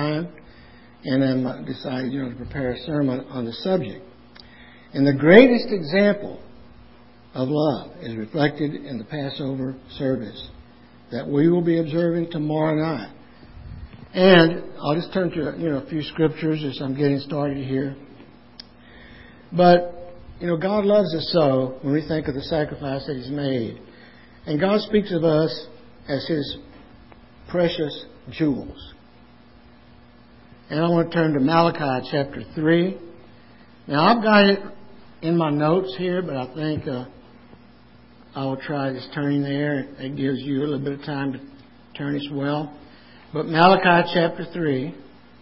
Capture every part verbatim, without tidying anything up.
time, and then I decided, you know, to prepare a sermon on the subject. And the greatest example of love is reflected in the Passover service that we will be observing tomorrow night. And I'll just turn to, you know, a few scriptures as I'm getting started here. But, you know, God loves us so when we think of the sacrifice that He's made. And God speaks of us as His precious jewels. And I want to turn to Malachi chapter three. Now, I've got it in my notes here, but I think uh, I will try just turning there. It gives you a little bit of time to turn as well. But Malachi chapter three.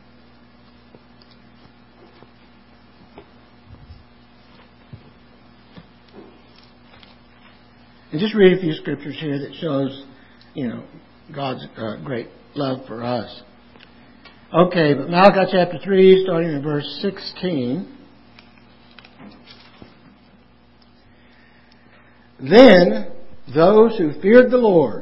And just read a few scriptures here that shows, you know, God's uh, great love for us. Okay, but Malachi chapter three, starting in verse sixteen. Then those who feared the Lord,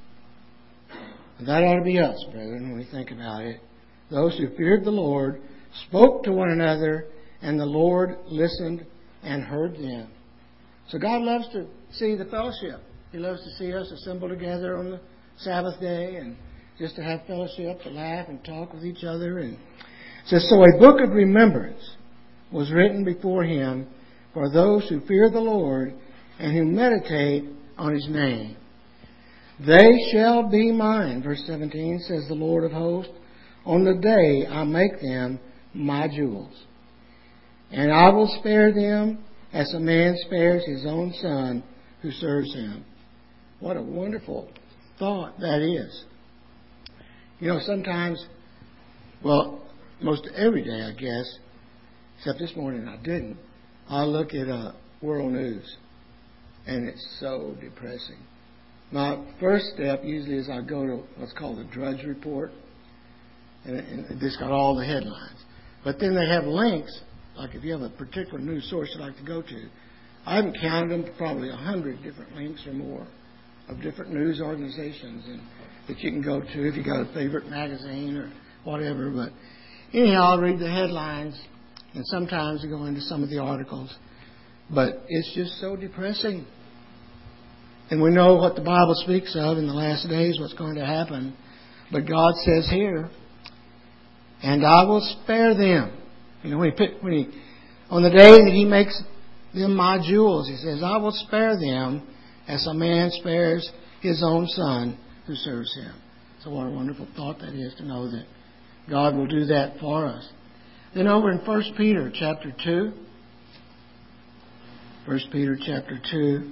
and that ought to be us, brethren, when we think about it. Those who feared the Lord spoke to one another, and the Lord listened and heard them. So God loves to see the fellowship. He loves to see us assemble together on the Sabbath day and just to have fellowship, to laugh and talk with each other. And it says, so a book of remembrance was written before Him for those who fear the Lord and who meditate on His name. They shall be mine, verse seventeen, says the Lord of hosts, on the day I make them my jewels. And I will spare them as a man spares his own son who serves him. What a wonderful thought that is. You know, sometimes, well, most every day, I guess, except this morning I didn't, I look at uh, world news, and it's so depressing. My first step usually is I go to what's called the Drudge Report, and, and this got all the headlines. But then they have links, like if you have a particular news source you'd like to go to. I haven't counted them, probably a hundred different links or more of different news organizations and that you can go to if you got a favorite magazine or whatever. But anyhow, I'll read the headlines, and sometimes I go into some of the articles. But it's just so depressing. And we know what the Bible speaks of in the last days, what's going to happen. But God says here, and I will spare them. You know, when he, pick, when he, on the day that He makes them my jewels, He says, I will spare them as a man spares his own son who serves him. So what a wonderful thought that is, to know that God will do that for us. Then over in First Peter chapter two, First Peter chapter two,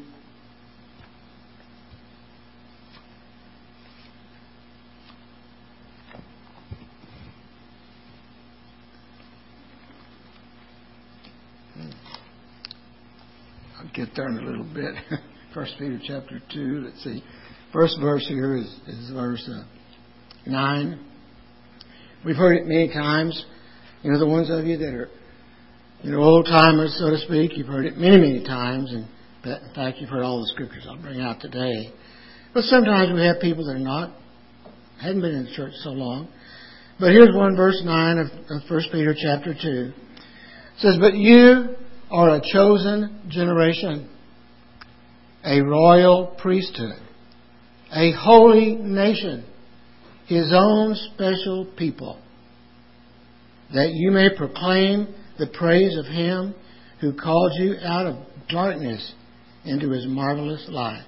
I'll get there in a little bit. First Peter chapter two, let's see. First verse here is, is verse uh, nine. We've heard it many times. You know, the ones of you that are, you know, old timers, so to speak, you've heard it many, many times. And in fact, you've heard all the scriptures I'll bring out today. But sometimes we have people that are not, hadn't been in the church so long. But here's one, verse nine of, of First Peter chapter two. It says, but you are a chosen generation, a royal priesthood, a holy nation, His own special people, that you may proclaim the praise of Him who called you out of darkness into His marvelous light.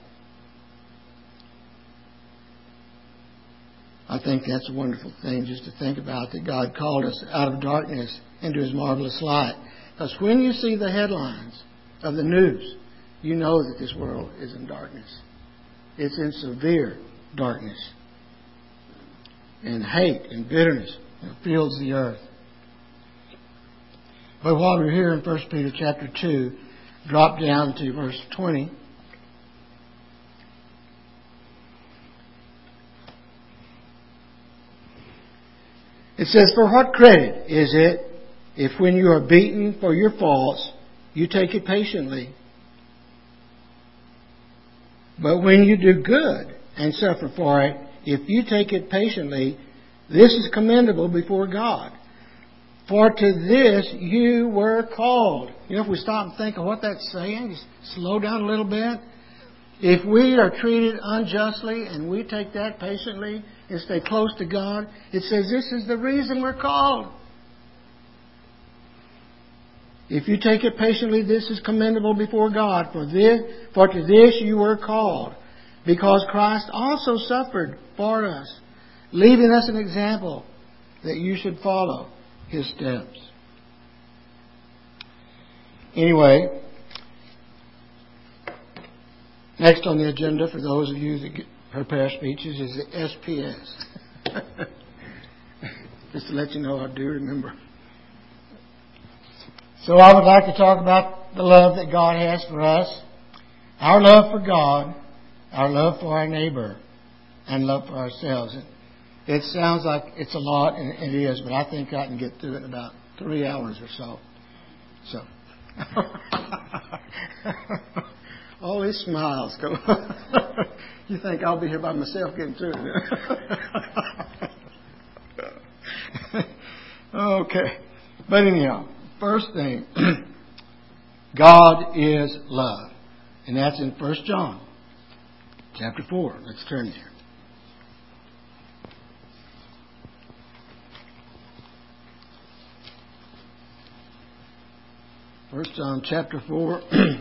I think that's a wonderful thing just to think about, that God called us out of darkness into His marvelous light. Because when you see the headlines of the news, you know that this world is in darkness. It's in severe darkness. And hate and bitterness fills the earth. But while we're here in First Peter chapter two, drop down to verse twenty. It says, for what credit is it if when you are beaten for your faults, you take it patiently? But when you do good and suffer for it, if you take it patiently, This is commendable before God. For to this you were called. You know, if we stop and think of what that's saying, just slow down a little bit. If we are treated unjustly and we take that patiently and stay close to God, it says this is the reason we're called. If you take it patiently, this is commendable before God. For this, for to this you were called, because Christ also suffered for us, leaving us an example that you should follow His steps. Anyway, next on the agenda for those of you that get, prepare speeches is the S P S. Just to let you know, I do remember. So I would like to talk about the love that God has for us, our love for God, our love for our neighbor, and love for ourselves. It sounds like it's a lot, and it is, but I think I can get through it in about three hours or so. So, all these smiles go. You think I'll be here by myself getting through it? Okay, but anyhow. First thing, God is love. And that's in First John chapter four. Let's turn there. First John chapter four.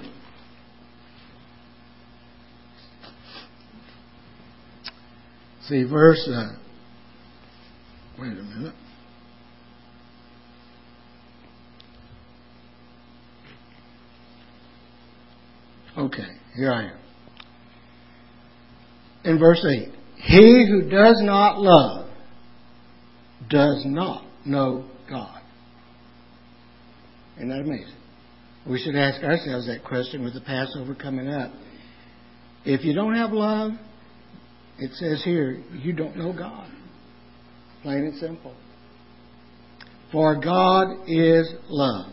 See, verse... Uh, wait a minute. Okay, here I am. In verse eight, he who does not love does not know God. Isn't that amazing? We should ask ourselves that question with the Passover coming up. If you don't have love, it says here, you don't know God. Plain and simple. For God is love.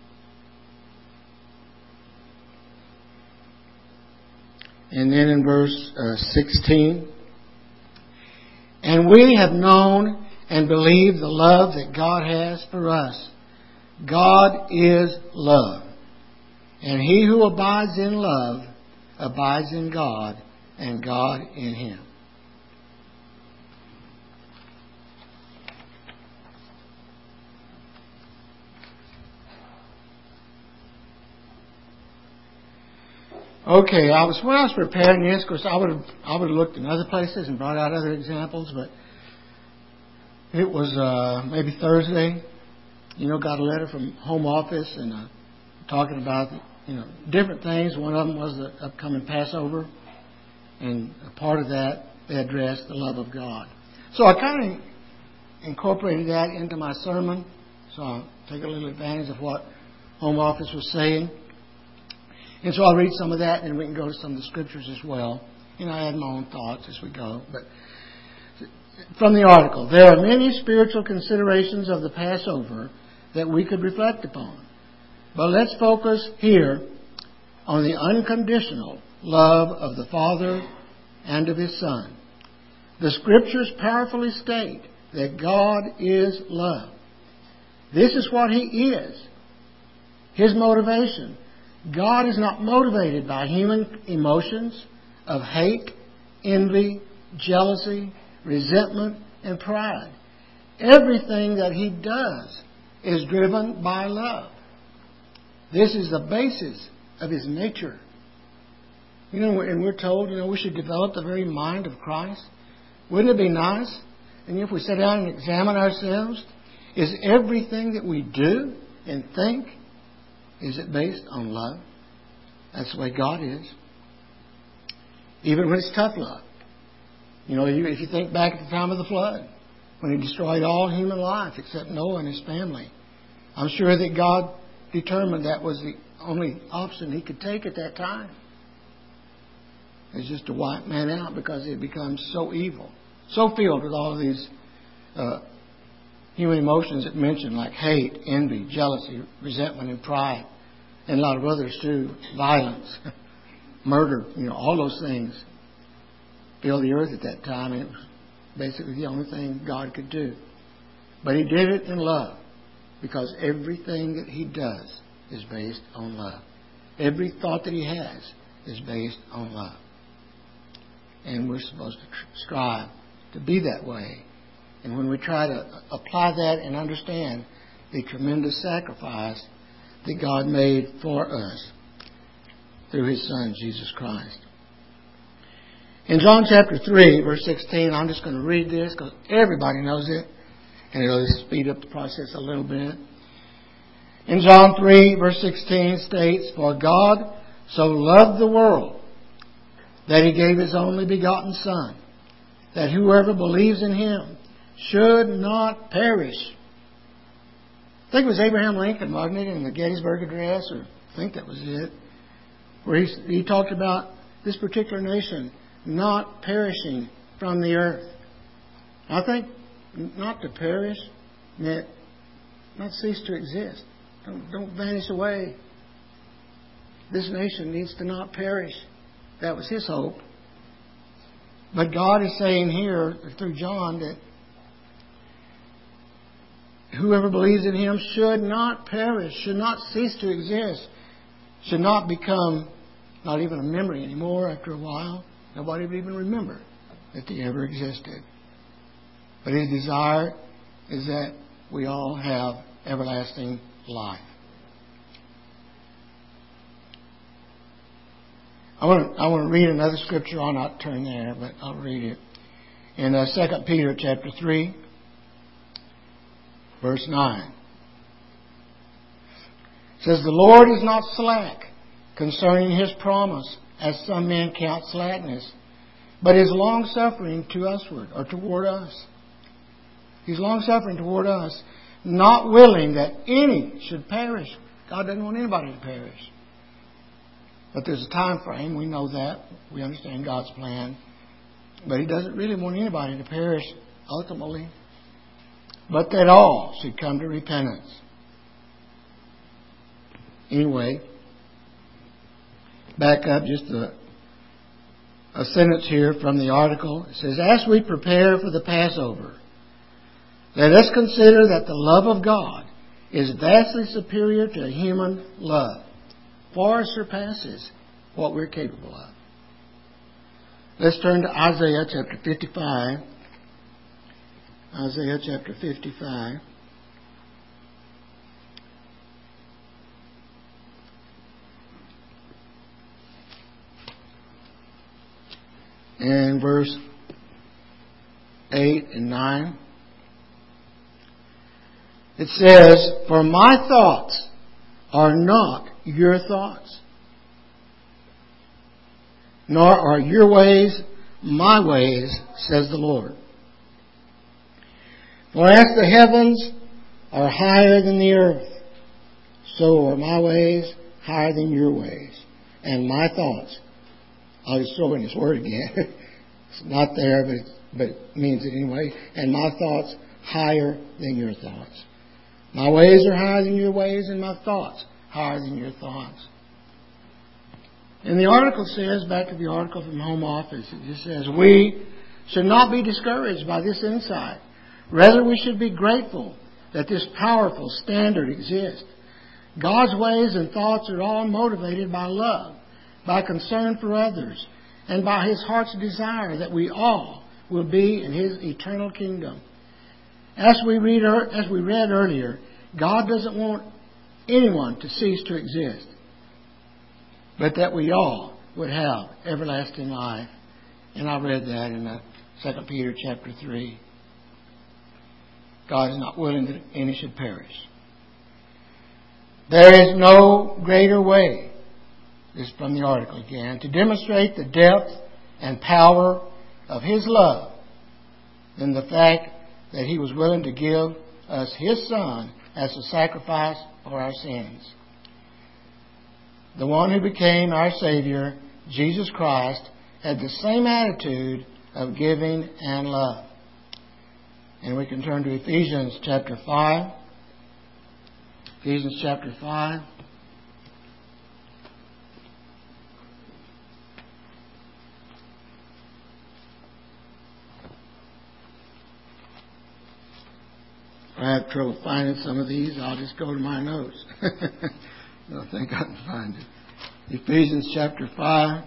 And then in verse uh, sixteen, and we have known and believed the love that God has for us. God is love. And he who abides in love abides in God, and God in him. Okay, I was when I was preparing this, of course, I would have I would have looked in other places and brought out other examples, but it was uh, maybe Thursday. You know, got a letter from Home Office and uh, talking about you know different things. One of them was the upcoming Passover, and a part of that they addressed the love of God. So I kind of incorporated that into my sermon. So I'll take a little advantage of what Home Office was saying. And so I'll read some of that, and we can go to some of the scriptures as well. You know, I add my own thoughts as we go. But from the article, there are many spiritual considerations of the Passover that we could reflect upon. But let's focus here on the unconditional love of the Father and of His Son. The Scriptures powerfully state that God is love. This is what He is. His motivation. God is not motivated by human emotions of hate, envy, jealousy, resentment, and pride. Everything that He does is driven by love. This is the basis of His nature. You know, and we're told, you know, we should develop the very mind of Christ. Wouldn't it be nice? And if we sit down and examine ourselves, is everything that we do and think, is it based on love? That's the way God is. Even when it's tough love. You know, if you think back at the time of the flood, when He destroyed all human life except Noah and his family, I'm sure that God determined that was the only option He could take at that time. It's just to wipe man out because it becomes so evil, so filled with all of these uh, human emotions that mentioned, like hate, envy, jealousy, resentment, and pride, and a lot of others too, violence, murder, you know, all those things filled the earth at that time, and it was basically the only thing God could do. But He did it in love, because everything that He does is based on love. Every thought that He has is based on love. And we're supposed to strive to be that way. And when we try to apply that and understand the tremendous sacrifice that God made for us through His Son, Jesus Christ. In John chapter three, verse sixteen, I'm just going to read this because everybody knows it, and it'll speed up the process a little bit. In John three, verse sixteen states, "For God so loved the world that He gave His only begotten Son, that whoever believes in Him should not perish." I think it was Abraham Lincoln, wasn't it, in the Gettysburg Address, or I think that was it, where he, he talked about this particular nation not perishing from the earth. I think not to perish meant not cease to exist. Don't, don't vanish away. This nation needs to not perish. That was his hope. But God is saying here through John that whoever believes in Him should not perish, should not cease to exist, should not become not even a memory anymore after a while. Nobody would even remember that they ever existed. But His desire is that we all have everlasting life. I want to, I want to read another scripture. I'll not turn there, but I'll read it. In uh, Second Peter chapter three, verse nine. It says, "The Lord is not slack concerning His promise, as some men count slackness, but is long-suffering to usward," or toward us. He's long-suffering toward us, not willing that any should perish. God doesn't want anybody to perish. But there's a time frame. We know that. We understand God's plan. But He doesn't really want anybody to perish ultimately, but that all should come to repentance. Anyway, back up just a, a sentence here from the article. It says, "As we prepare for the Passover, let us consider that the love of God is vastly superior to human love, far surpasses what we're capable of." Let's turn to Isaiah chapter fifty-five. Isaiah chapter fifty-five. And verse eight and nine. It says, "For my thoughts are not your thoughts, nor are your ways my ways, says the Lord. For as the heavens are higher than the earth, so are my ways higher than your ways, and my thoughts." I'll just throw in this word again. It's not there, but it, but it means it anyway. "And my thoughts higher than your thoughts." My ways are higher than your ways, and my thoughts higher than your thoughts. And the article says, back to the article from Home Office, it just says, "We should not be discouraged by this insight. Rather, we should be grateful that this powerful standard exists. God's ways and thoughts are all motivated by love, by concern for others, and by His heart's desire that we all will be in His eternal kingdom. As we read, as we read earlier, God doesn't want anyone to cease to exist, but that we all would have everlasting life." And I read that in uh, Second Peter chapter three. God is not willing that any should perish. "There is no greater way," this is from the article again, "to demonstrate the depth and power of His love than the fact that He was willing to give us His Son as a sacrifice for our sins. The one who became our Savior, Jesus Christ, had the same attitude of giving and love." And we can turn to Ephesians chapter five. Ephesians chapter five. I have trouble finding some of these, I'll just go to my notes. I don't think I can find it. Ephesians chapter five.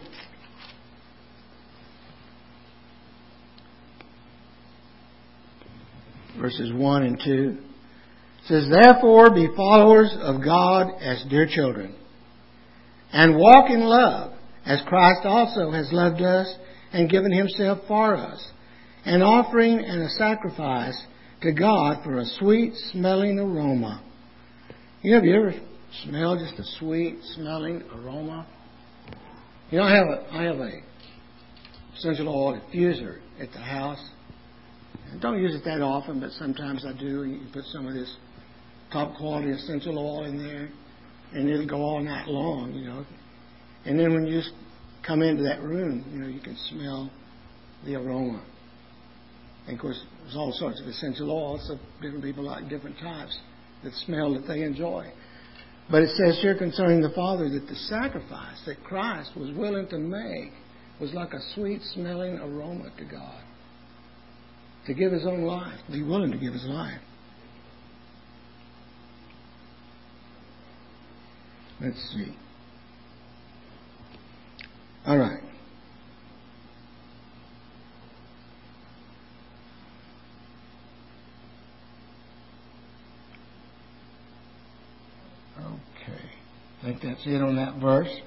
Verses one and two. It says, therefore be followers of God as dear children, and walk in love, as Christ also has loved us and given himself for us, an offering and a sacrifice to God for a sweet smelling aroma. You know, have you ever smelled just a sweet smelling aroma? You know, I have a I have a essential oil diffuser at the house. I don't use it that often, but sometimes I do. You can put some of this top quality essential oil in there, and it'll go all night long, you know. And then when you just come into that room, you know, you can smell the aroma. And of course, there's all sorts of essential oils, so different people like different types that smell that they enjoy. But it says here concerning the Father that the sacrifice that Christ was willing to make was like a sweet smelling aroma to God. To give his own life, to be willing to give his life. Let's see. All right. Okay. I think that's it on that verse. It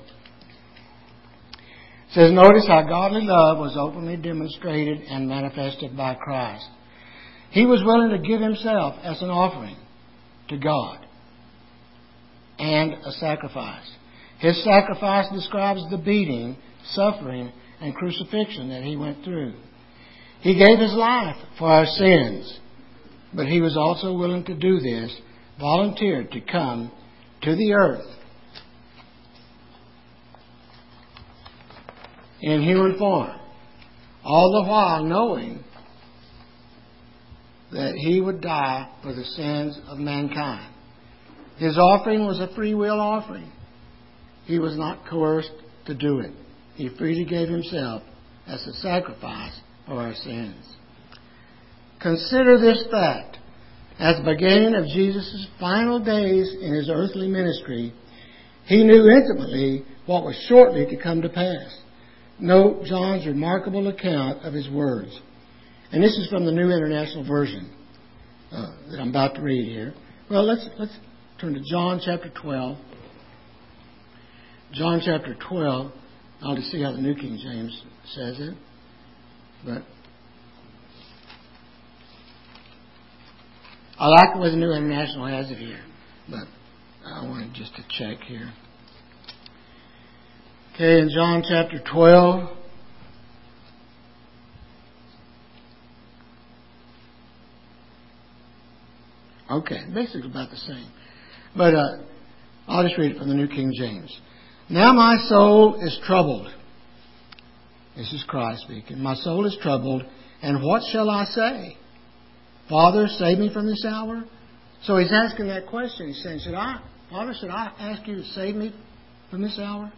says, notice how godly love was openly demonstrated and manifested by Christ. He was willing to give himself as an offering to God and a sacrifice. His sacrifice describes the beating, suffering, and crucifixion that he went through. He gave his life for our sins, but he was also willing to do this, volunteered to come to the earth in human form, all the while knowing that he would die for the sins of mankind. His offering was a free will offering. He was not coerced to do it. He freely gave himself as a sacrifice for our sins. Consider this fact. At the beginning of Jesus' final days in his earthly ministry, he knew intimately what was shortly to come to pass. Note John's remarkable account of his words. And this is from the New International Version uh, that I'm about to read here. Well, let's let's turn to John chapter twelve. John chapter twelve. I'll just see how the New King James says it. But I like the way the New International has it here. But I wanted just to check here. Okay, in John chapter twelve. Okay, basically about the same. But uh, I'll just read it from the New King James. Now my soul is troubled. This is Christ speaking. My soul is troubled, and what shall I say? Father, save me from this hour? So he's asking that question. He's saying, should I, Father, should I ask you to save me from this hour?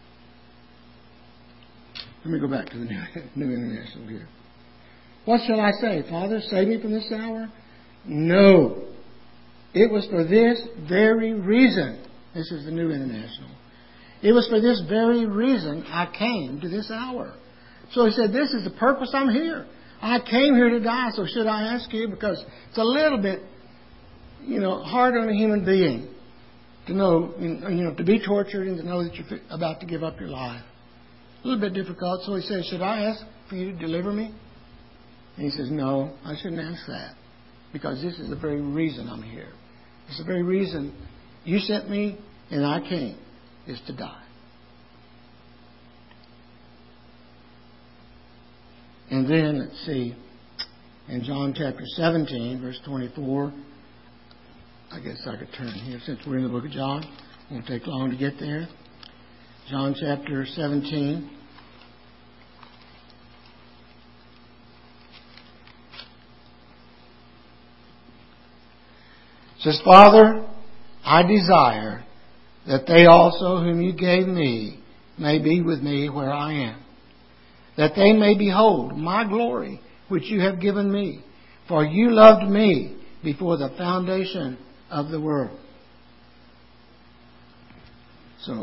Let me go back to the New, New International here. What shall I say? Father, save me from this hour? No. It was for this very reason. This is the New International. It was for this very reason I came to this hour. So he said, this is the purpose I'm here. I came here to die, so should I ask you? Because it's a little bit, you know, hard on a human being to know, you know, to be tortured and to know that you're about to give up your life. A little bit difficult. So he says, should I ask for you to deliver me? And he says, no, I shouldn't ask that. Because this is the very reason I'm here. It's the very reason you sent me and I came, is to die. And then, let's see, in John chapter seventeen, verse twenty-four, I guess I could turn here since we're in the book of John. It won't take long to get there. John chapter seventeen. It says, Father, I desire that they also whom you gave me may be with me where I am, that they may behold my glory which you have given me. For you loved me before the foundation of the world. So,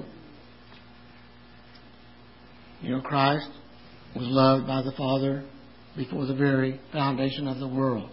you know, Christ was loved by the Father before the very foundation of the world.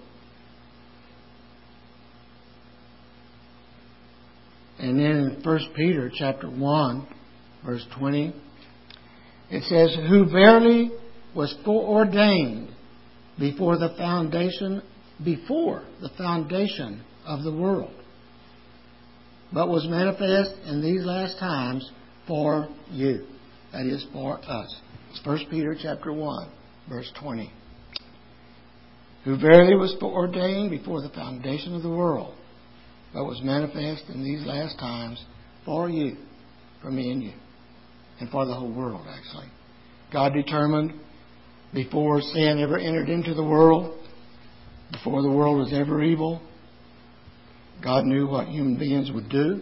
And then in First Peter chapter one, verse twenty, it says, who verily was foreordained before the foundation, before the foundation of the world, but was manifest in these last times for you. That is, for us. It's First Peter chapter one, verse twenty. Who verily was foreordained before the foundation of the world, but was manifest in these last times for you, for me and you, and for the whole world, actually. God determined before sin ever entered into the world, before the world was ever evil, God knew what human beings would do.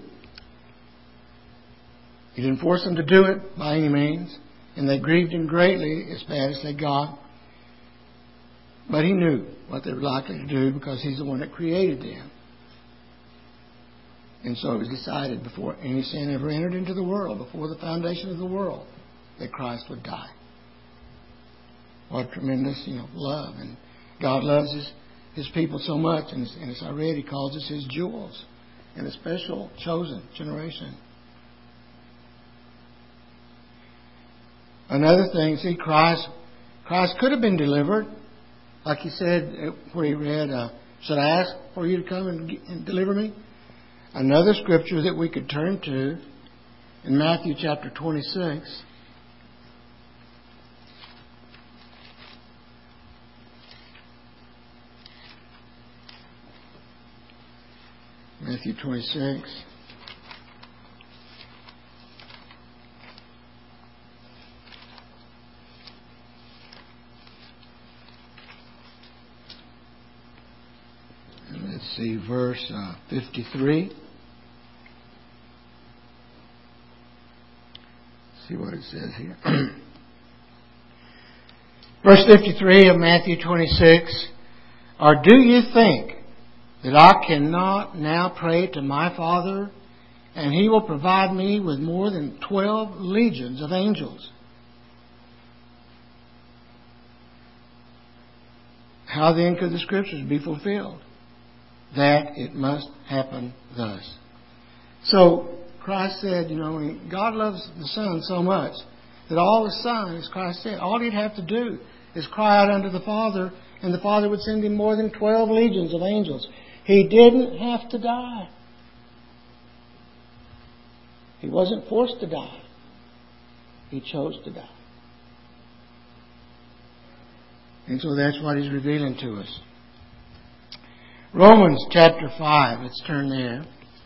He didn't force them to do it by any means, and they grieved Him greatly as bad as they got. But He knew what they were likely to do because He's the one that created them. And so it was decided before any sin ever entered into the world, before the foundation of the world, that Christ would die. What tremendous, you know, love. And God loves His, His people so much. And, and as I read, He calls us His jewels in a special, chosen generation. Another thing, see, Christ, Christ could have been delivered. Like He said, where He read, uh, should I ask for you to come and, and deliver me? Another scripture that we could turn to in Matthew chapter twenty-six. Matthew twenty-six. And let's see, verse uh, fifty-three. See what it says here. Verse fifty-three of Matthew twenty-six. Or do you think that I cannot now pray to my Father, and He will provide me with more than twelve legions of angels? How then could the Scriptures be fulfilled? That it must happen thus. So, Christ said, you know, God loves the Son so much that all the Son, as Christ said, all He'd have to do is cry out unto the Father, and the Father would send Him more than twelve legions of angels. He didn't have to die. He wasn't forced to die. He chose to die. And so that's what He's revealing to us. Romans chapter five. Let's turn there.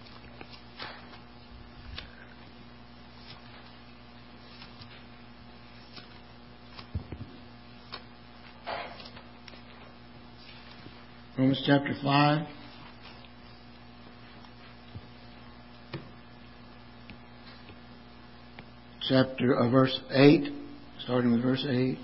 Romans chapter five. Chapter uh, verse eight, starting with verse eight.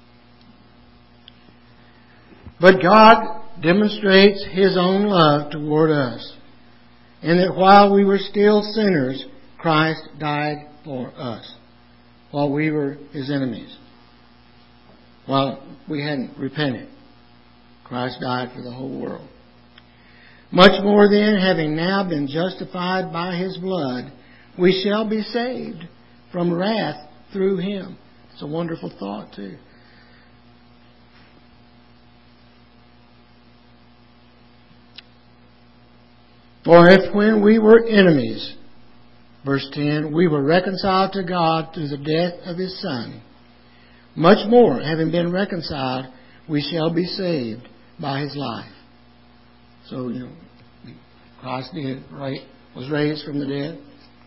But God demonstrates His own love toward us, in that while we were still sinners, Christ died for us, while we were His enemies. While we hadn't repented, Christ died for the whole world. Much more then, having now been justified by His blood, we shall be saved from wrath through Him. It's a wonderful thought too. For if when we were enemies, verse ten, we were reconciled to God through the death of His Son, much more, having been reconciled, we shall be saved by His life. So, you know, Christ did, right, was raised from the dead.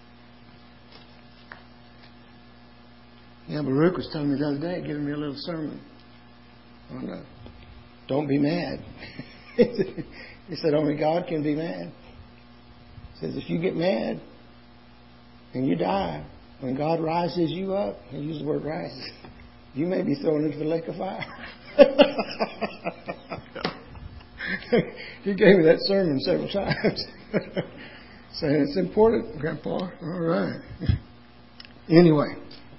Yeah, Baruch was telling me the other day, giving me a little sermon on uh, don't be mad. He said only God can be mad. He says if you get mad and you die, when God rises you up, he used the word rises, you may be thrown into the lake of fire. he gave me that sermon several times. Saying it's important, Grandpa. All right. Anyway.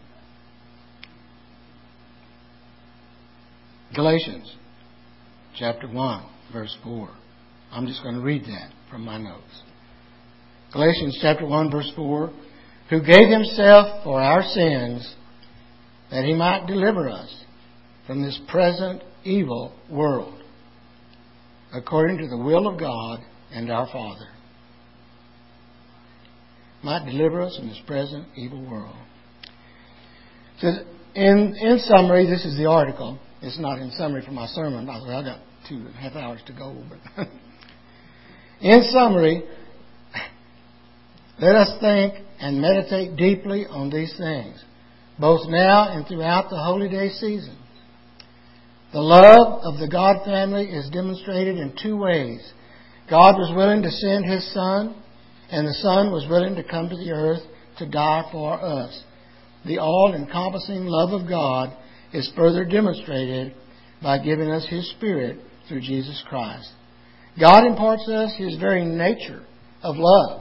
Galatians chapter one, verse four. I'm just going to read that from my notes. Galatians chapter one, verse four. Who gave himself for our sins that he might deliver us from this present evil world, according to the will of God and our Father. Might deliver us from this present evil world. So in, in summary, this is the article. It's not in summary for my sermon. By the way, I've got two and a half hours to go. But in summary, let us think and meditate deeply on these things, both now and throughout the holy day season. The love of the God family is demonstrated in two ways. God was willing to send His Son, and the Son was willing to come to the earth to die for us. The all-encompassing love of God is further demonstrated by giving us His Spirit through Jesus Christ. God imparts to us His very nature of love.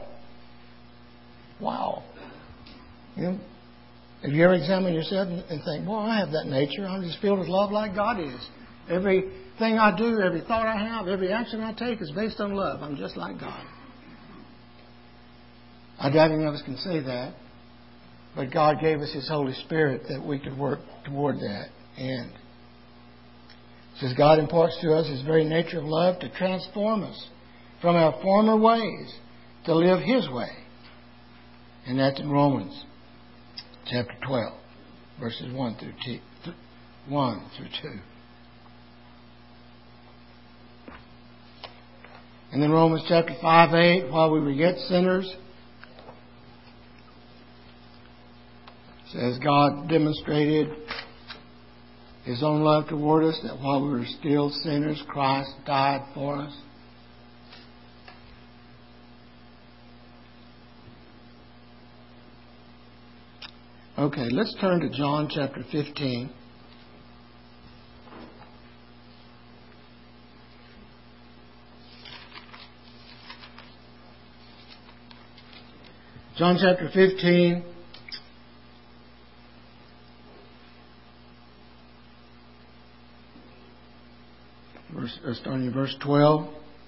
Wow. You know, have you ever examined yourself and think, well, I have that nature. I'm just filled with love like God is. Everything I do, every thought I have, every action I take is based on love. I'm just like God. I doubt any of us can say that. But God gave us His Holy Spirit that we could work toward that end. It says God imparts to us His very nature of love to transform us from our former ways to live His way. And that's in Romans chapter twelve, verses one through two, one through two. And then Romans chapter five, eight, while we were yet sinners, says God demonstrated His own love toward us, that while we were still sinners, Christ died for us. Okay, let's turn to John chapter fifteen. John chapter fifteen. Verse, uh, starting in verse twelve.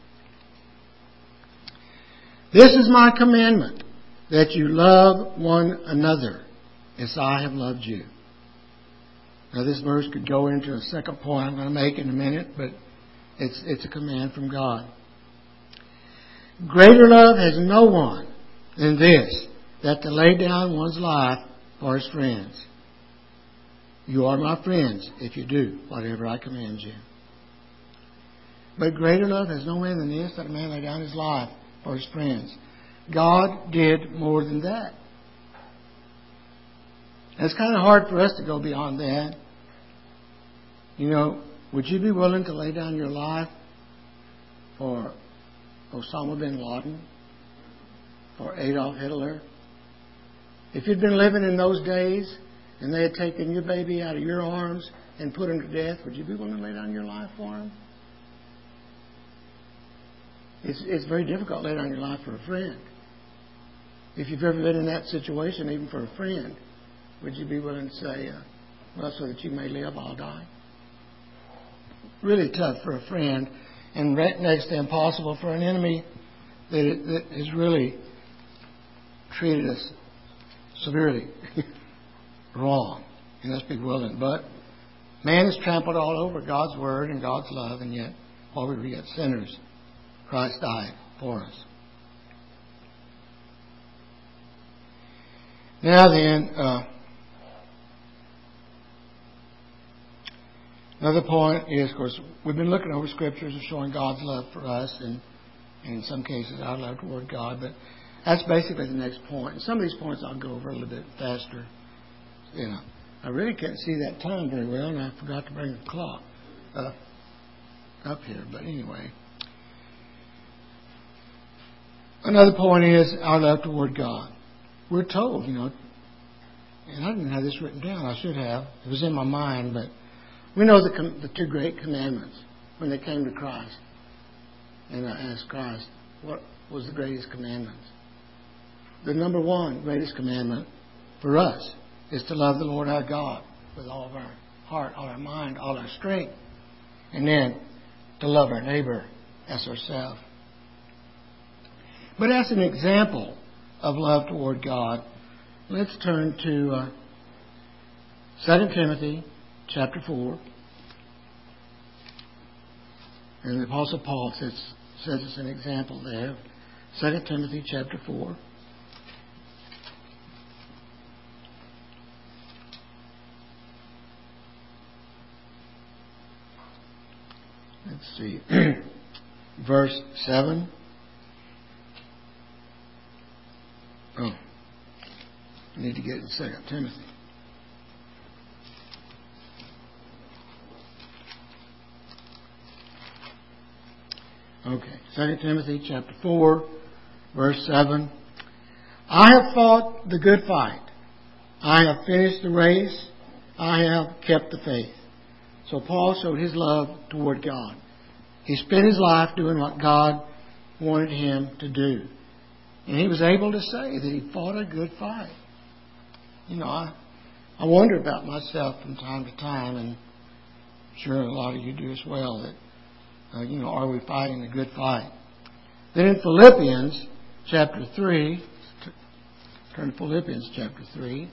This is my commandment, that you love one another as I have loved you. Now this verse could go into a second point I'm going to make in a minute, but it's it's a command from God. Greater love has no one than this, that to lay down one's life for his friends. You are my friends if you do whatever I command you. But greater love has no man than this, that a man lay down his life for his friends. God did more than that. It's kind of hard for us to go beyond that. You know, would you be willing to lay down your life for Osama bin Laden? For Adolf Hitler? If you'd been living in those days and they had taken your baby out of your arms and put him to death, would you be willing to lay down your life for him? It's, it's very difficult to lay down your life for a friend. If you've ever been in that situation, even for a friend, would you be willing to say, uh, well, so that you may live, I'll die? Really tough for a friend, and right next to impossible for an enemy that, it, that has really treated us severely wrong. You must be willing. But man has trampled all over God's word and God's love, and yet, while we were yet sinners, Christ died for us. Now then, uh, another point is, of course, we've been looking over scriptures of showing God's love for us, and, and in some cases our love toward God. But that's basically the next point. And some of these points I'll go over a little bit faster. You know, I really can't see that time very well, and I forgot to bring the clock uh, up here. But anyway, another point is our love toward God. We're told, you know, and I didn't have this written down. I should have. It was in my mind, but we know the, the two great commandments when they came to Christ. and I asked Christ, what was the greatest commandment? The number one greatest commandment for us is to love the Lord our God with all of our heart, all our mind, all our strength. And then to love our neighbor as ourselves. But as an example of love toward God, let's turn to uh, Second Timothy chapter four. And the Apostle Paul says, says it's an example there. Second Timothy chapter four. Let's see. Verse seven. Oh. I need to get in Second Timothy. Okay. Second Timothy chapter four, verse seven. I have fought the good fight. I have finished the race. I have kept the faith. So Paul showed his love toward God. He spent his life doing what God wanted him to do. And he was able to say that he fought a good fight. You know, I, I wonder about myself from time to time, and I'm sure a lot of you do as well, that, uh, you know, are we fighting a good fight? Then in Philippians chapter three, turn to Philippians chapter three.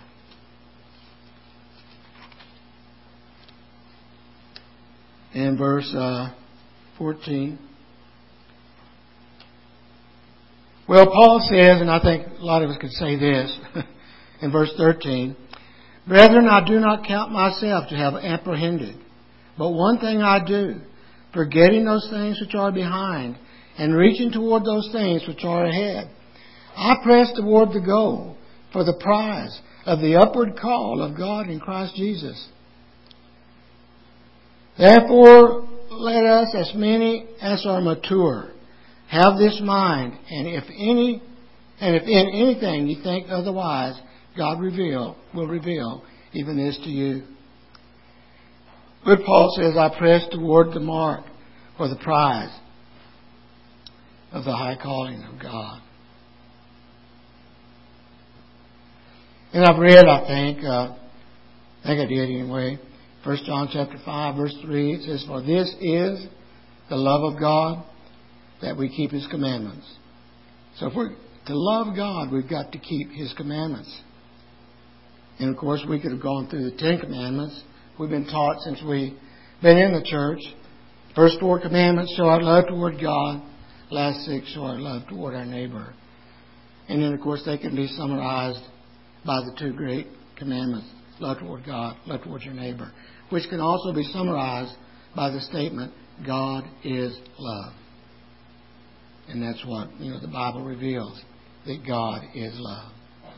And verse uh, fourteen. Well, Paul says, and I think a lot of us could say this, in verse thirteen, Brethren, I do not count myself to have apprehended, but one thing I do, forgetting those things which are behind, and reaching toward those things which are ahead. I press toward the goal for the prize of the upward call of God in Christ Jesus. Therefore, let us, as many as are mature, have this mind, and if any, and if in anything you think otherwise, God reveal will reveal even this to you. But Paul says, I press toward the mark for the prize of the high calling of God. And I've read, I think, uh, I think I did anyway, First John chapter five, verse three, it says, For this is the love of God, that we keep His commandments. So if we're to love God, we've got to keep His commandments. And of course, we could have gone through the Ten Commandments. We've been taught since we've been in the church. First four commandments show our love toward God. Last six show our love toward our neighbor. And then, of course, they can be summarized by the two great commandments. Love toward God, love toward your neighbor. Which can also be summarized by the statement, God is love. And that's what, you know, the Bible reveals, that God is love.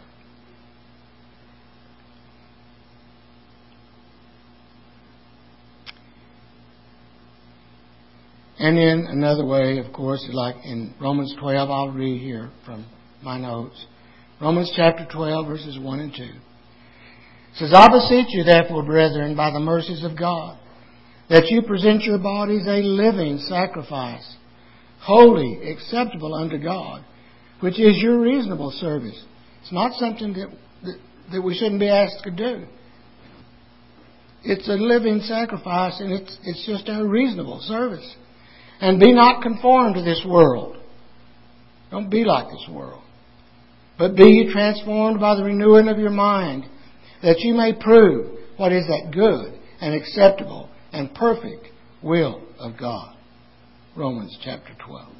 And in another way, of course, like in Romans twelve, I'll read here from my notes. Romans chapter twelve, verses one and two. It says, I beseech you, therefore, brethren, by the mercies of God, that you present your bodies a living sacrifice, holy, acceptable unto God, which is your reasonable service. It's not something that, that, that we shouldn't be asked to do. It's a living sacrifice, and it's, it's just our reasonable service. And be not conformed to this world. Don't be like this world. But be ye transformed by the renewing of your mind, that you may prove what is that good and acceptable and perfect will of God. Romans chapter twelve.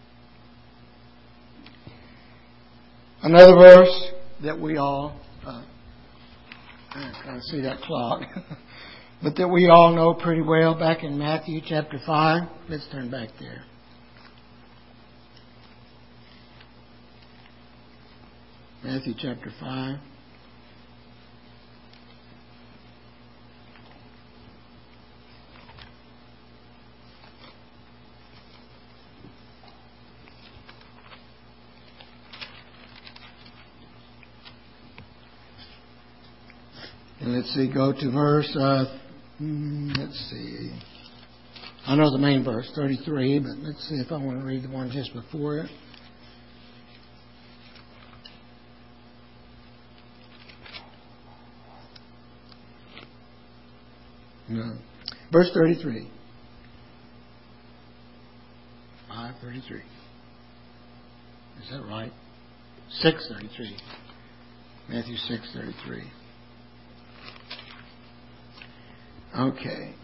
Another verse that we all, uh, I can't see that clock, but that we all know pretty well, back in Matthew chapter five. Let's turn back there. Matthew chapter five. And let's see, go to verse, uh, let's see, I know the main verse, thirty-three, but let's see if I want to read the one just before it. No. Verse thirty-three. five thirty-three. Is that right? six thirty-three. Matthew six thirty-three. Okay.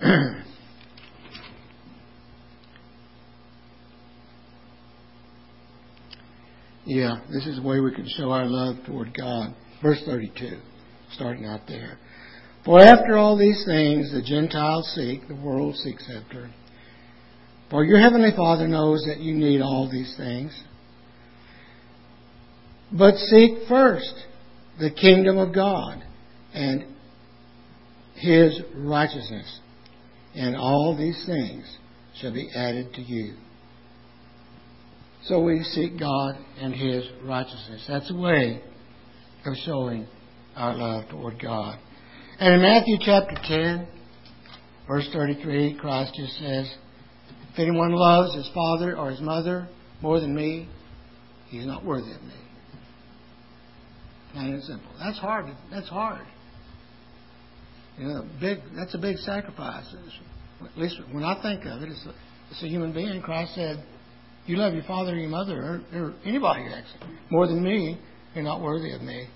Yeah, this is the way we can show our love toward God. Verse thirty-two, starting out there. For after all these things the Gentiles seek, the world seeks after. For your heavenly Father knows that you need all these things. But seek first the kingdom of God and His righteousness, and all these things shall be added to you. So we seek God and His righteousness. That's a way of showing our love toward God. And in Matthew chapter ten, verse thirty-three, Christ just says, if anyone loves his father or his mother more than me, he's not worthy of me. Plain and simple. That's hard. That's hard. You know, big. That's a big sacrifice. At least when I think of it, it's a, it's a human being. Christ said, you love your father or your mother, or, or anybody actually, more than me, you're not worthy of me.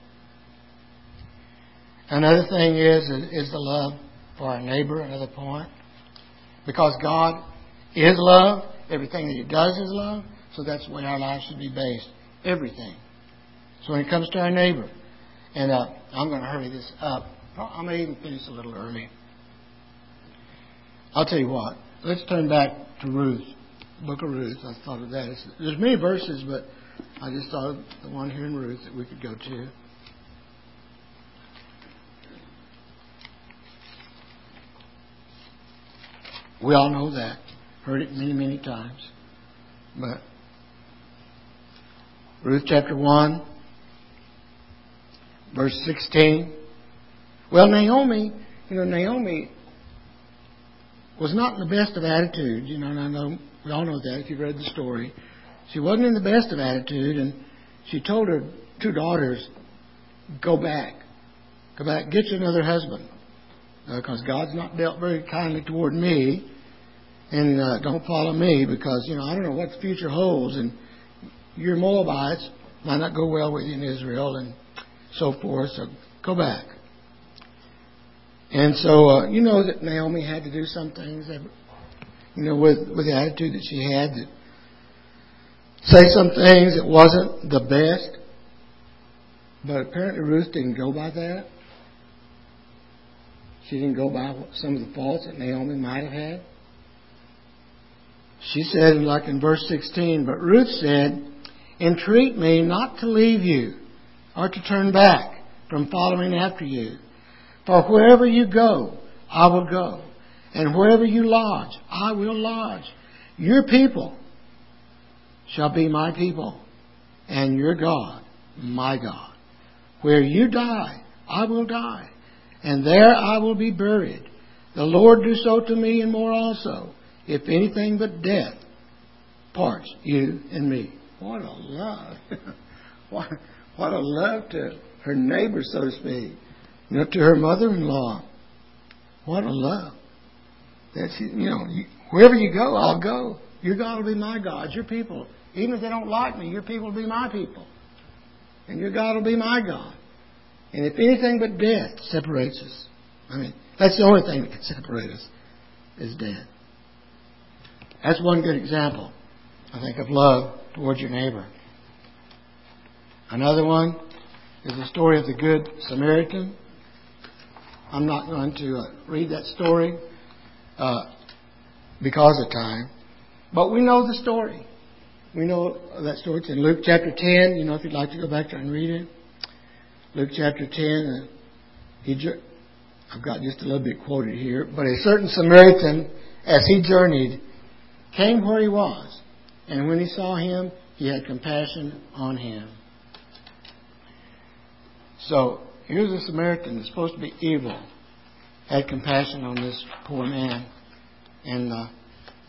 Another thing is, is the love for our neighbor, another point. Because God is love, everything that He does is love, so that's the way our lives should be based. Everything. So when it comes to our neighbor, and uh, I'm going to hurry this up. I may even finish a little early. I'll tell you what. Let's turn back to Ruth, the book of Ruth. I thought of that. It's, there's many verses, but I just thought of the one here in Ruth that we could go to. We all know that. Heard it many, many times. But Ruth chapter one, verse sixteen. Well, Naomi, you know, Naomi was not in the best of attitude. You know, and I know we all know that if you've read the story. She wasn't in the best of attitude, and she told her two daughters, go back. Go back, get you another husband. Because uh, God's not dealt very kindly toward me. And uh, don't follow me because, you know, I don't know what the future holds. And your Moabites might not go well with you in Israel and so forth. So go back. And so, uh, you know that Naomi had to do some things, that, you know, with, with the attitude that she had, that say some things that wasn't the best. But apparently Ruth didn't go by that. She didn't go by some of the faults that Naomi might have had. She said, like in verse sixteen, but Ruth said, entreat me not to leave you or to turn back from following after you. For wherever you go, I will go. And wherever you lodge, I will lodge. Your people shall be my people, and your God, my God. Where you die, I will die, and there I will be buried. The Lord do so to me and more also, if anything but death parts you and me. What a love. what, what a love to her neighbor, so to speak. You know, to her mother-in-law. What a love. That's, you know, you, wherever you go, I'll go. Your God will be my God. Your people, even if they don't like me, your people will be my people. And your God will be my God. And if anything but death separates us, I mean, that's the only thing that can separate us, is death. That's one good example, I think, of love towards your neighbor. Another one is the story of the Good Samaritan. I'm not going to uh, read that story uh, because of time. But we know the story. We know that story. It's in Luke chapter ten. You know, if you'd like to go back there and read it. Luke chapter ten. Uh, he, I've got just a little bit quoted here. But a certain Samaritan, as he journeyed, came where he was. And when he saw him, he had compassion on him. So, here's a Samaritan that's supposed to be evil. Had compassion on this poor man. And uh,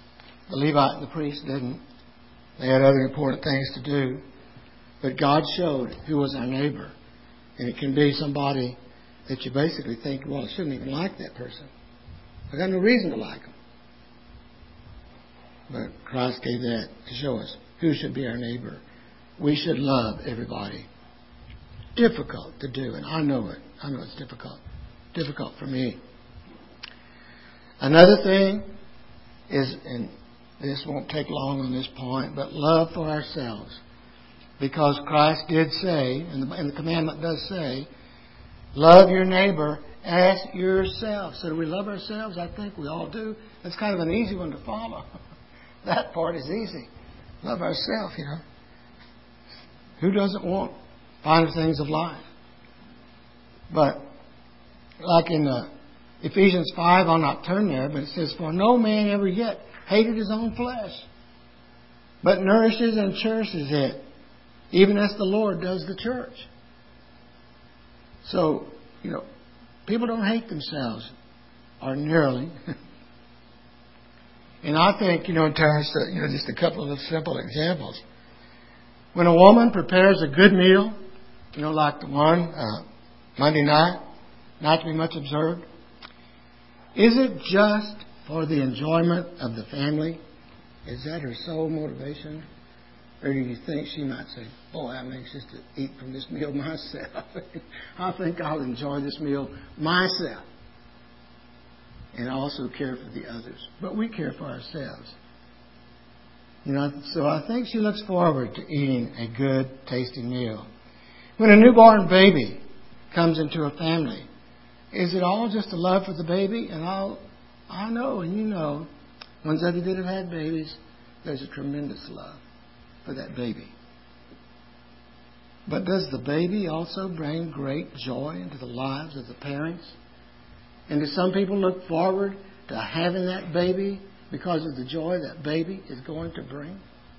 The Levite and the priest didn't. They had other important things to do. But God showed who was our neighbor. And it can be somebody that you basically think, well, I shouldn't even like that person. I got no reason to like them. But Christ gave that to show us who should be our neighbor. We should love everybody. Difficult to do, and I know it. I know it's difficult. Difficult for me. Another thing is, and this won't take long on this point, but love for ourselves. Because Christ did say, and the, and the commandment does say, love your neighbor as yourself. So do we love ourselves? I think we all do. That's kind of an easy one to follow. That part is easy. Love ourselves, you know. Who doesn't want finer things of life? But like in uh, Ephesians five, I'll not turn there, but it says, for no man ever yet hated his own flesh, but nourishes and cherishes it, even as the Lord does the church. So, you know, people don't hate themselves ordinarily. And I think, you know, in terms of, you know, just a couple of simple examples. When a woman prepares a good meal, you know, like the one uh, Monday night, not to be much observed, is it just for the enjoyment of the family? Is that her sole motivation? Or do you think she might say, boy, I'm anxious to eat from this meal myself. I think I'll enjoy this meal myself. And also care for the others. But we care for ourselves. You know, so I think she looks forward to eating a good, tasting meal. When a newborn baby comes into a family, is it all just a love for the baby? And I'll, I know, and you know, ones of you that have had babies, there's a tremendous love for that baby. But does the baby also bring great joy into the lives of the parents? And do some people look forward to having that baby because of the joy that baby is going to bring?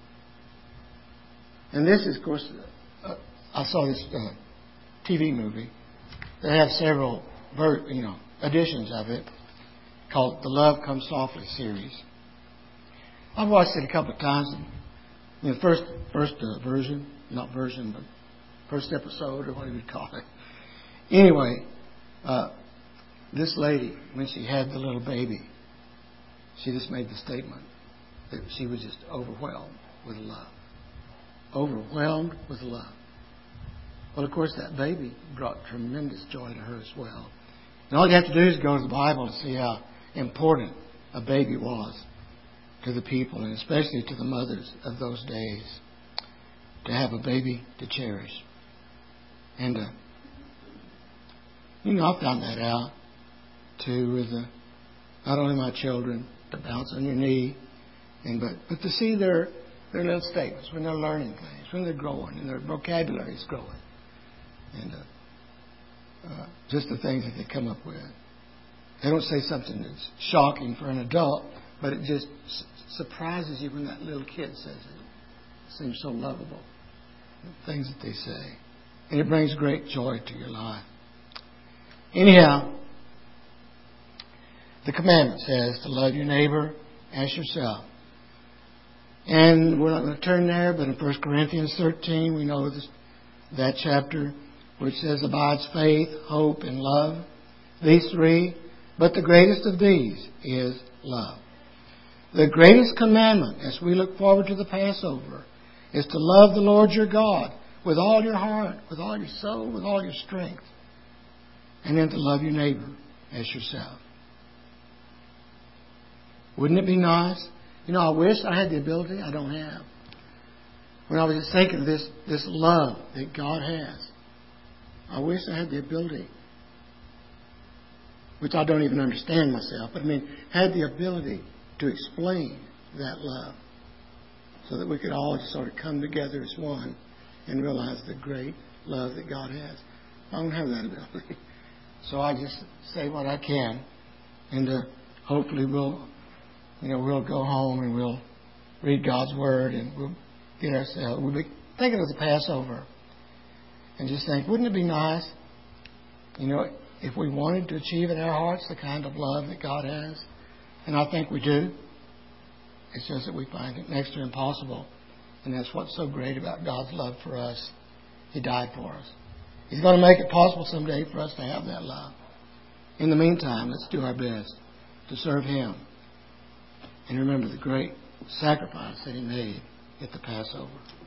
And this is, of course, uh, I saw this uh, T V movie. They have several, you know, editions of it called the Love Comes Softly series. I've watched it a couple of times. You know, first first uh, version, not version, but first episode or whatever you call it. Anyway, uh, this lady, when she had the little baby, she just made the statement that she was just overwhelmed with love. Overwhelmed with love. Well, of course, that baby brought tremendous joy to her as well. And all you have to do is go to the Bible to see how important a baby was to the people, and especially to the mothers of those days, to have a baby to cherish. And, uh, you know, I found that out, too, with uh, not only my children, to bounce on your knee, and but, but to see their, their little statements, when they're learning things, when they're growing, and their vocabulary is growing. And uh, uh, just the things that they come up with. They don't say something that's shocking for an adult, but it just s- surprises you when that little kid says it. It seems so lovable. The things that they say. And it brings great joy to your life. Anyhow, the commandment says to love your neighbor as yourself. And we're not going to turn there, but in First Corinthians thirteen, we know this, that chapter, which says abides faith, hope, and love. These three. But the greatest of these is love. The greatest commandment, as we look forward to the Passover, is to love the Lord your God with all your heart, with all your soul, with all your strength. And then to love your neighbor as yourself. Wouldn't it be nice? You know, I wish I had the ability. I don't have. When I was just thinking of this, this love that God has, I wish I had the ability, which I don't even understand myself, but I mean, had the ability to explain that love so that we could all just sort of come together as one and realize the great love that God has. I don't have that ability. So I just say what I can, and uh, hopefully we'll, you know, we'll go home and we'll read God's Word and we'll get ourselves, we'll be thinking of the Passover and just think, wouldn't it be nice, you know, if we wanted to achieve in our hearts the kind of love that God has? And I think we do. It's just that we find it next to impossible. And that's what's so great about God's love for us. He died for us. He's going to make it possible someday for us to have that love. In the meantime, let's do our best to serve Him. And remember the great sacrifice that He made at the Passover.